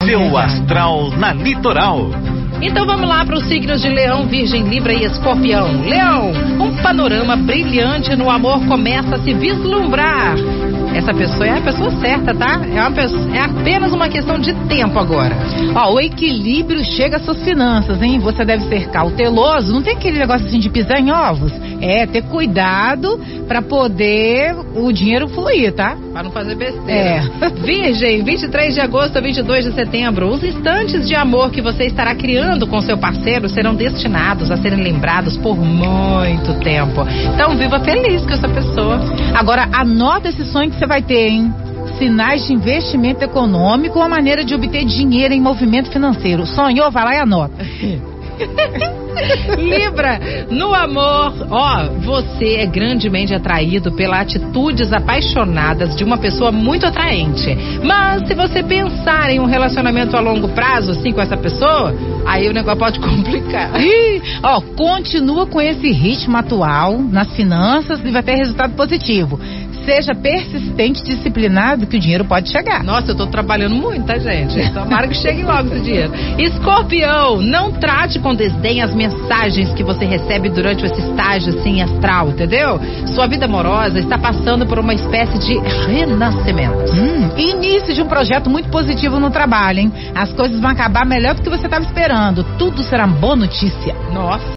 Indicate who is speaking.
Speaker 1: Seu astral na Litoral.
Speaker 2: Então vamos lá para os signos de Leão, Virgem, Libra e Escorpião. Leão, um panorama brilhante no amor começa a se vislumbrar. Essa pessoa é a pessoa certa, tá? É apenas uma questão de tempo agora.
Speaker 3: Ó, o equilíbrio chega às suas finanças, hein? Você deve ser cauteloso, não tem aquele negócio assim de pisar em ovos. É, ter cuidado pra poder o dinheiro fluir, tá?
Speaker 2: Pra não fazer besteira. Virgem, 23 de agosto a 22 de setembro. Os instantes de amor que você estará criando com seu parceiro serão destinados a serem lembrados por muito tempo. Então viva feliz com essa pessoa.
Speaker 3: Agora, anota esse sonho que você vai ter, hein? Sinais de investimento econômico, uma maneira de obter dinheiro em movimento financeiro. Sonhou? Vai lá e anota.
Speaker 2: Libra, no amor, você é grandemente atraído pelas atitudes apaixonadas de uma pessoa muito atraente. Mas se você pensar em um relacionamento a longo prazo, assim, com essa pessoa, aí o negócio pode complicar.
Speaker 3: Continua com esse ritmo atual nas finanças e vai ter resultado positivo. Seja persistente, disciplinado, que o dinheiro pode chegar.
Speaker 2: Nossa, eu tô trabalhando muito, tá, gente? Tomara que chegue logo esse dinheiro. Escorpião, não trate com desdém as mensagens que você recebe durante esse estágio assim astral, entendeu? Sua vida amorosa está passando por uma espécie de renascimento.
Speaker 3: Início de um projeto muito positivo no trabalho, hein? As coisas vão acabar melhor do que você estava esperando. Tudo será boa notícia.
Speaker 2: Nossa.